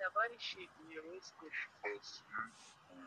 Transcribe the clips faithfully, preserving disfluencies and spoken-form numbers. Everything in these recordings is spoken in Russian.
товарищи не роскошь, а свет.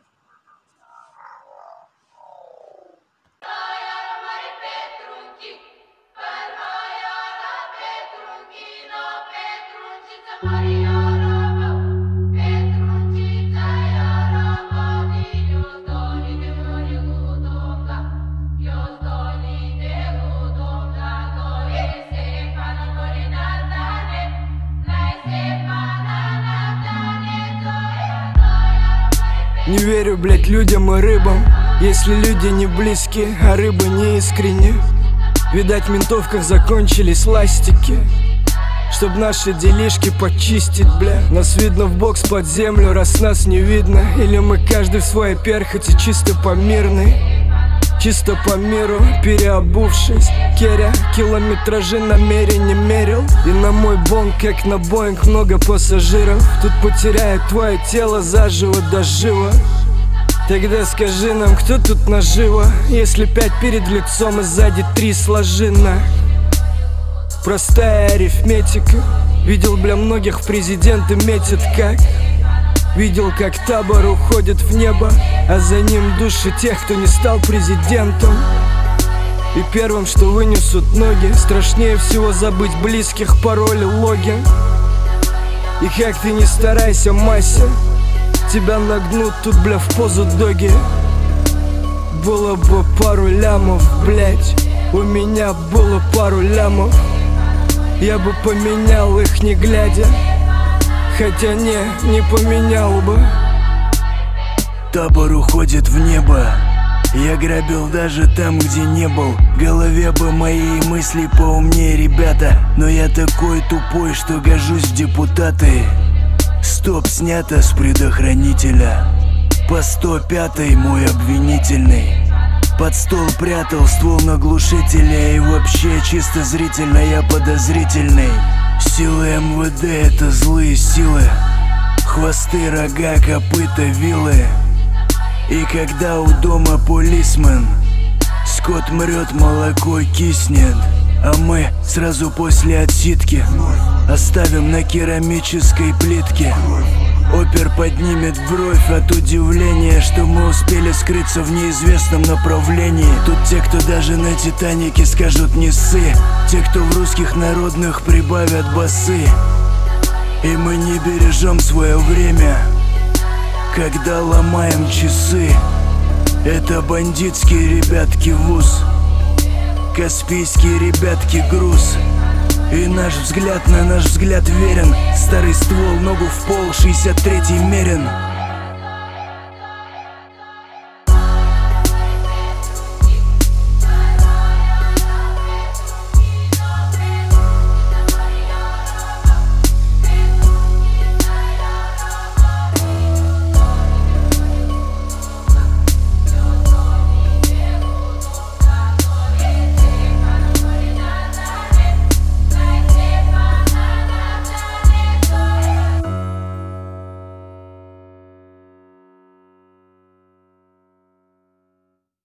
Не верю, блять, людям и рыбам, если люди не близки, а рыбы не искренне. Видать, в ментовках закончились ластики, чтоб наши делишки почистить, бля. Нас видно в бокс под землю, раз нас не видно. Или мы каждый в своей перхоти, чисто по мирной, чисто по миру, переобувшись. Керя километражи намеренно мерил. И на мой бонг, как на Боинг, много пассажиров. Тут потеряет твое тело заживо до жива. Тогда скажи нам, кто тут наживо, если пять перед лицом и сзади три сложено. Простая арифметика. Видел, бля, многих в президенты метят как. Видел, как табор уходит в небо, а за ним души тех, кто не стал президентом. И первым, что вынесут ноги, страшнее всего забыть близких, пароли, логин. И как ты не старайся, Мася, тебя нагнут тут, бля, в позу доги. Было бы пару лямов, блять, у меня было пару лямов. Я бы поменял их, не глядя, хотя не, не поменял бы. Табор уходит в небо. Я грабил даже там, где не был. В голове бы мои мысли поумнее, ребята. Но я такой тупой, что гожусь в депутаты. Стоп снято с предохранителя. По сто пятый мой обвинительный. Под стол прятал ствол на глушителя. И вообще чисто зрительно я подозрительный. Силы эм вэ дэ это злые силы. Хвосты, рога, копыта, вилы. И когда у дома полисмен, скот мрет, молоко киснет. А мы сразу после отсидки оставим на керамической плитке. Опер поднимет бровь от удивления, что мы успели скрыться в неизвестном направлении. Тут те, кто даже на Титанике скажут не ссы. Те, кто в русских народных прибавят басы. И мы не бережем свое время, когда ломаем часы. Это бандитские ребятки вуз, каспийские ребятки груз. И наш взгляд на наш взгляд верен. Старый ствол, ногу в пол, шестьдесят третий мерен.